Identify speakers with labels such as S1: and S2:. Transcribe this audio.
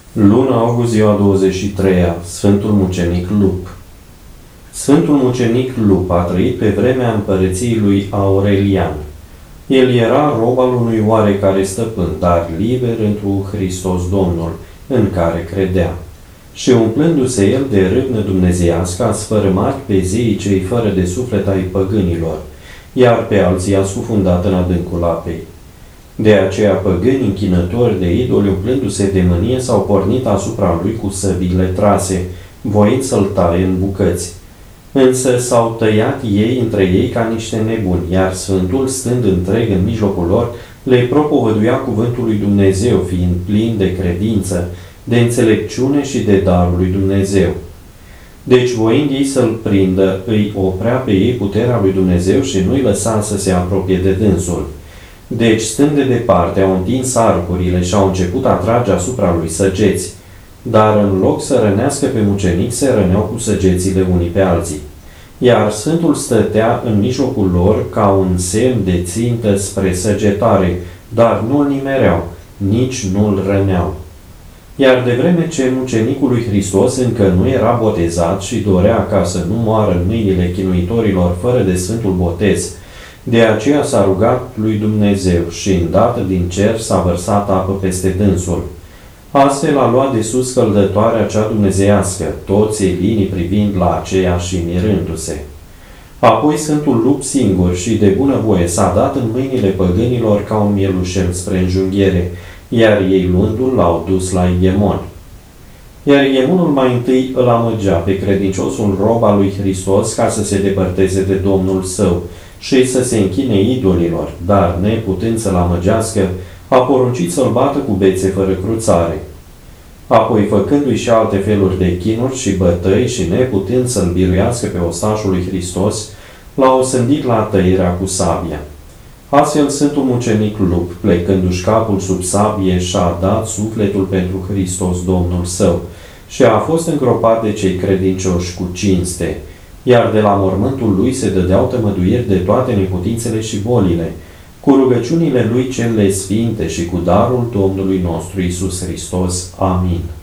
S1: Luna august, ziua 23-a, Sfântul Mucenic Lup. Sfântul Mucenic Lup a trăit pe vremea împărăției lui Aurelian. El era rob al unui oarecare stăpân, dar liber întru Hristos Domnul, în care credea. Și umplându-se el de râvnă dumnezeiască, a sfărâmat pe zeii cei fără de suflet ai păgânilor, iar pe alții a scufundat în adâncul apei. De aceea păgânii închinători de idoli, umplându-se de mânie, s-au pornit asupra lui cu săbile trase, voind să-l taie în bucăți. Însă s-au tăiat ei între ei ca niște nebuni, iar Sfântul, stând întreg în mijlocul lor, le propovăduia cuvântul lui Dumnezeu, fiind plin de credință, de înțelepciune și de darul lui Dumnezeu. Deci, voind ei să-l prindă, îi oprea pe ei puterea lui Dumnezeu și nu-i lăsa să se apropie de dânsul. Deci, stând de departe, au întins arcurile și au început a trage asupra lui săgeți, dar în loc să rănească pe mucenic, se răneau cu săgețile unii pe alții. Iar Sfântul stătea în mijlocul lor ca un semn de țintă spre săgetare, dar nu-l nimereau, nici nu-l răneau. Iar de vreme ce mucenicul lui Hristos încă nu era botezat și dorea ca să nu moară în mâinile chinuitorilor fără de Sfântul Botez, de aceea s-a rugat lui Dumnezeu și îndată din cer s-a vărsat apă peste dânsul. Astfel a luat de sus căldătoarea cea dumnezeiască, toți elinii privind la aceea și mirându-se. Apoi Sfântul Lup singur și de bunăvoie s-a dat în mâinile păgânilor ca un mielușel spre înjunghiere, iar ei luându-l l-au dus la Igemon. Iar Igemonul mai întâi îl amăgea pe credinciosul rob al lui Hristos ca să se depărteze de Domnul său și să se închine idolilor, dar neputând să-l amăgească, a poruncit să-l bată cu bețe fără cruțare. Apoi, făcându-i și alte feluri de chinuri și bătăi și neputând să-l biruiască pe ostașul lui Hristos, l-a osândit la tăierea cu sabia. Astfel, Sfântul Mucenic Lup, plecându-și capul sub sabie, și-a dat sufletul pentru Hristos Domnul său și a fost îngropat de cei credincioși cu cinste, iar de la mormântul lui se dădeau tămăduiri de toate neputințele și bolile, cu rugăciunile lui cele sfinte și cu darul Domnului nostru Iisus Hristos. Amin.